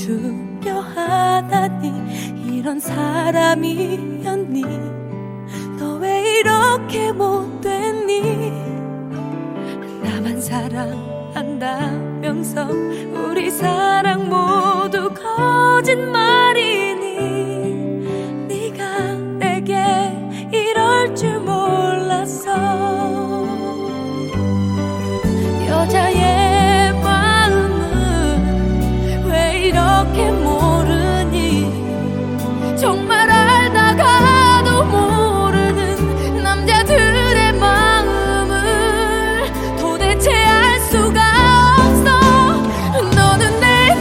주려 하다니 이런 사람이었니? 너 왜 이렇게 못됐니? 나만 사랑한다면서 우리 사랑 모두 거짓말이니? 네가 내게 이럴 줄 몰랐어. 여자의 마음은 왜 이렇게 모르니? 정말 알다가도 모르는 남자들의 마음을 도대체 알 수가 없어. 너는 내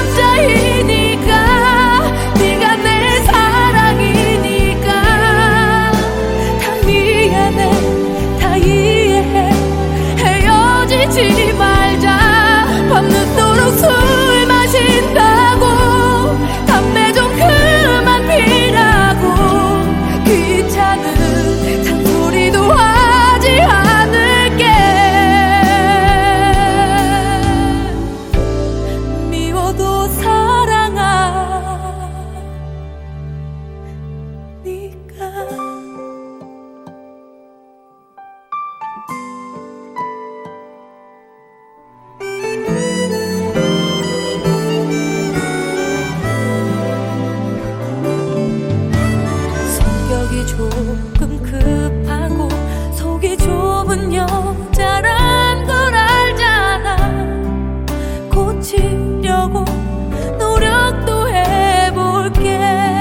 남자이니까, 네가 내 사랑이니까 다 미안해, 다 이해해. 헤어지지 말자. 밤늦도록 술 마신다고 담배 좀 그만 피라고 귀찮은 잔소리도 하지 않을게. 미워도 사랑하니까. 성격이 조금 급하고 속이 좁은 여자란 걸 알잖아. 고치려고 노력도 해볼게.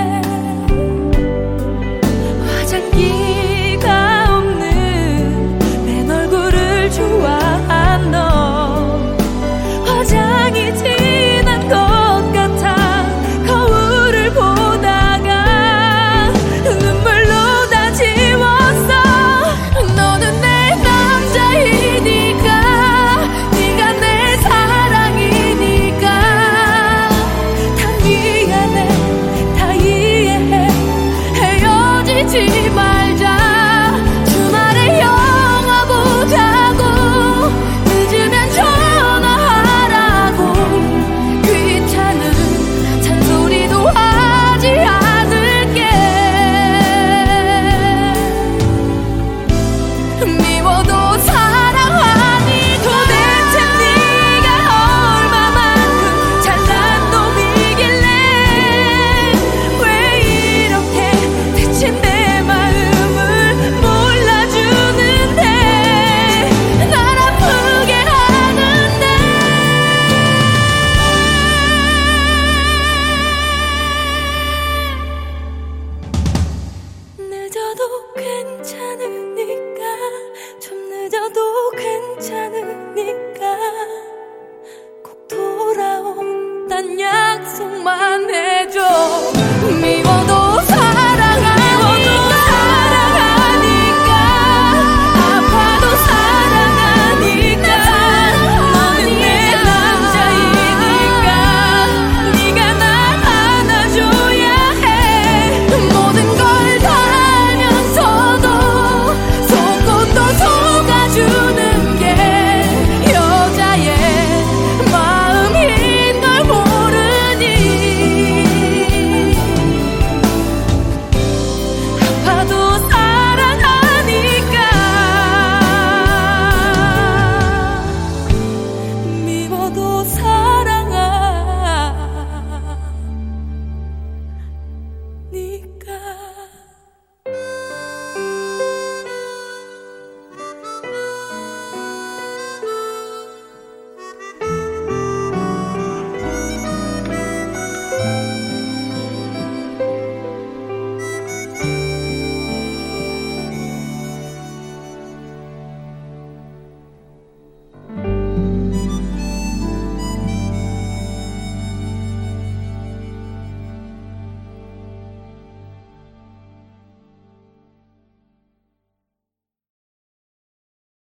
화장기가 없는 내 얼굴을 좋아한 너. 화장이 진한 것 같아 거울을 보다가 눈물로 다 지웠어. 너는 내 남자이니까, 네가 내 사랑이니까 다 미안해, 다 이해해. 헤어지지 말자. 주말에 영화 보자고 늦으면 전화하라고 귀찮은 잔소리도 하지 않을게.